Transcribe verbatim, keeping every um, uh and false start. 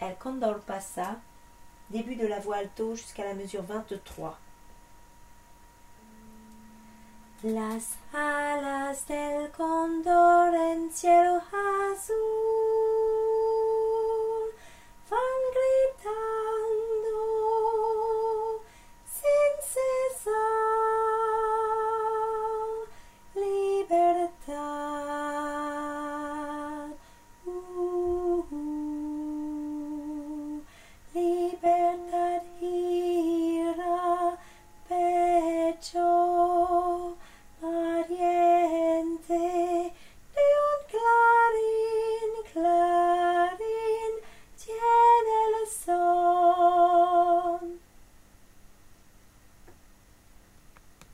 El Condor passa, début de la voix alto jusqu'à la mesure vingt-trois. Las alas del cóndor en cielo azul